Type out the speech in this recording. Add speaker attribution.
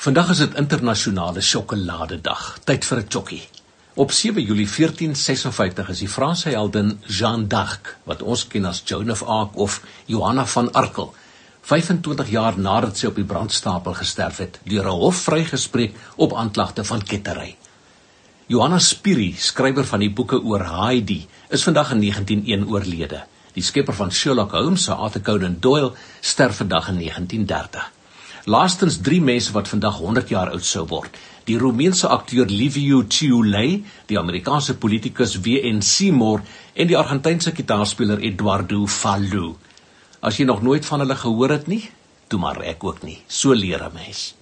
Speaker 1: Vandag is dit internasionale sjokoladedag, tyd vir 'n chokkie. Op 7 Julie 1456 is die Franse heldin Jeanne d'Arc, wat ons ken as Joan of Arc of Johanna van Arkel, 25 jaar nadat sy op die brandstapel gesterf het, deur 'n hof vrygespreek op aanklagte van kettery. Johanna Spyri, skrywer van die boeke oor Heidi, is vandag in 1901 oorlede. Die skepper van Sherlock Holmes, Arthur Conan Doyle, sterf vandag in 1930. Laastens 3 mense wat vandag 100 jaar oud sou word. Die Roemeense akteur Liviu Ciulei, die Amerikaanse politicus W.N. Seymour en die Argentynse gitaarspeler Eduardo Fallu. As jy nog nooit van hulle gehoor het nie, toe maar ek ook nie. So leer 'n mens.